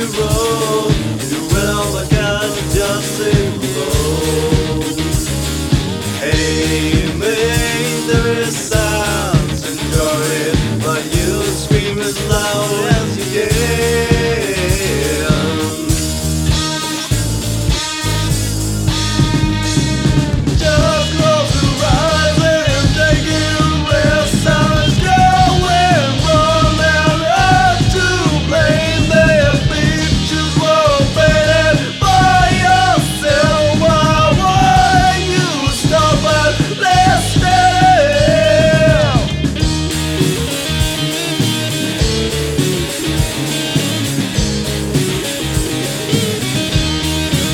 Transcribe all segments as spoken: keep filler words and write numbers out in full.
road. You will look out just say hello. Hey, mate, there is sounds and joy, but you scream as loud as you can. Just close your eyes and take it where sound is going wrong. And up to blame their pictures were painted by yourself. Why would you stop and listen?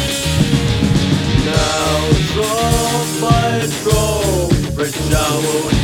Now drop by drop, fresh shower.